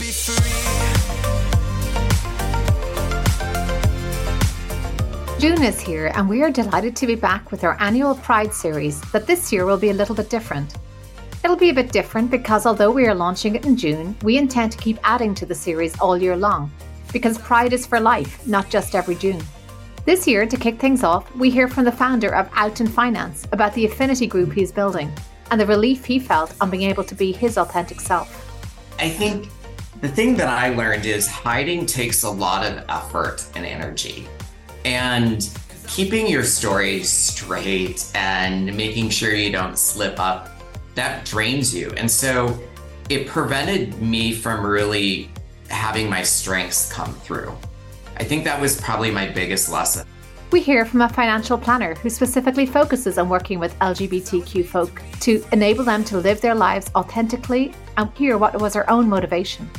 be free. June is here, and we are delighted to be back with our annual Pride series that this year will be a little bit different. It'll be a bit different because although we are launching it in June, we intend to keep adding to the series all year long, because Pride is for life, not just every June. This year, to kick things off, we hear from the founder of Oughton Finance about the affinity group he's building and the relief he felt on being able to be his authentic self. I think the thing that I learned is hiding takes a lot of effort and energy. And keeping your story straight and making sure you don't slip up, that drains you. And so it prevented me from really having my strengths come through. I think that was probably my biggest lesson. We hear from a financial planner who specifically focuses on working with LGBTQ folk to enable them to live their lives authentically, and hear what was her own motivation.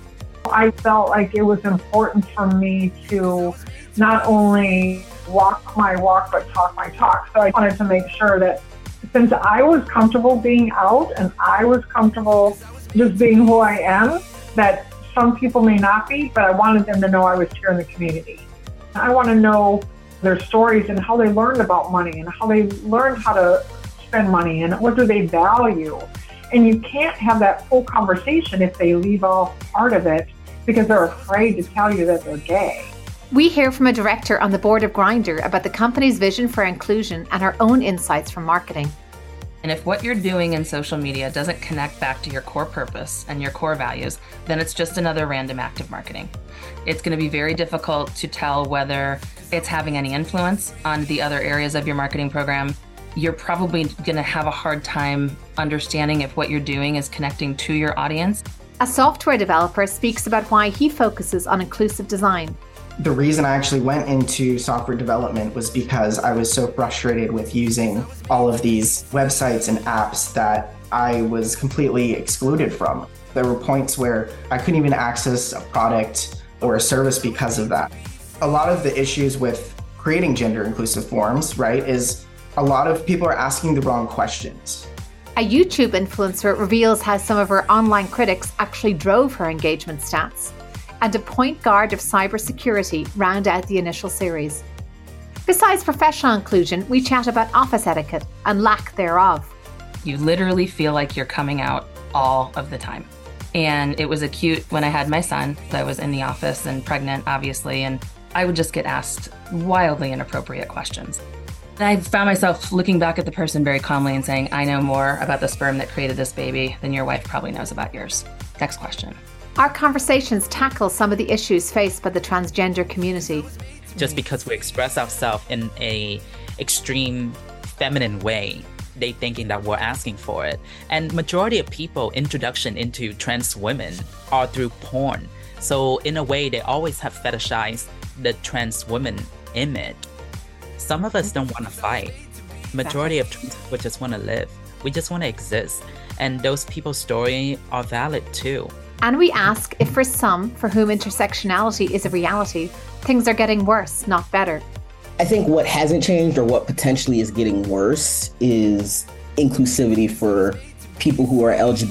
I felt like it was important for me to not only walk my walk, but talk my talk. So I wanted to make sure that since I was comfortable being out and I was comfortable just being who I am, that some people may not be, but I wanted them to know I was here in the community. I want to know their stories and how they learned about money and how they learned how to spend money and what do they value. And you can't have that full conversation if they leave off part of it because they're afraid to tell you that they're gay. We hear from a director on the board of Grindr about the company's vision for inclusion and her own insights from marketing. And if what you're doing in social media doesn't connect back to your core purpose and your core values, then it's just another random act of marketing. It's going to be very difficult to tell whether it's having any influence on the other areas of your marketing program. You're probably going to have a hard time understanding if what you're doing is connecting to your audience. A software developer speaks about why he focuses on inclusive design. The reason I actually went into software development was because I was so frustrated with using all of these websites and apps that I was completely excluded from. There were points where I couldn't even access a product or a service because of that. A lot of the issues with creating gender inclusive forums, right, is a lot of people are asking the wrong questions. A YouTube influencer reveals how some of her online critics actually drove her engagement stats. And a point guard of cybersecurity round out the initial series. Besides professional inclusion, we chat about office etiquette and lack thereof. You literally feel like you're coming out all of the time. And it was acute when I had my son. I was in the office and pregnant, obviously, and I would just get asked wildly inappropriate questions. And I found myself looking back at the person very calmly and saying, I know more about the sperm that created this baby than your wife probably knows about yours. Next question. Our conversations tackle some of the issues faced by the transgender community. Just because we express ourselves in a extreme feminine way, they thinking that we're asking for it. And majority of people introduction into trans women are through porn. So in a way, they always have fetishized the trans woman image. Some of us don't want to fight. Majority of trans people just want to live. We just want to exist. And those people's stories are valid too. And we ask if for some for whom intersectionality is a reality, things are getting worse, not better. I think what hasn't changed or what potentially is getting worse is inclusivity for people who are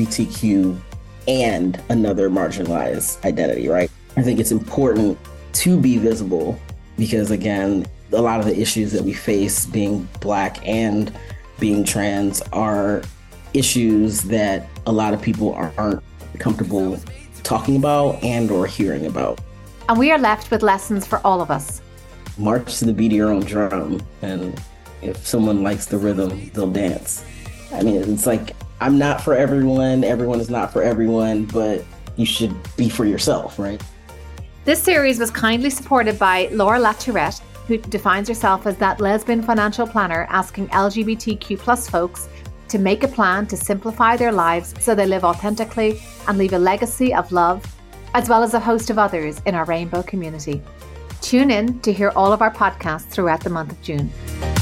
LGBTQ and another marginalized identity, right? I think it's important to be visible because, again, a lot of the issues that we face being Black and being trans are issues that a lot of people aren't comfortable talking about and or hearing about. And we are left with lessons for all of us. March to the beat of your own drum, and if someone likes the rhythm, they'll dance. I mean, it's like, I'm not for everyone is not for everyone, but you should be for yourself, right? This series was kindly supported by Laura Latourette, who defines herself as that lesbian financial planner asking LGBTQ plus folks to make a plan to simplify their lives so they live authentically and leave a legacy of love, as well as a host of others in our rainbow community. Tune in to hear all of our podcasts throughout the month of June.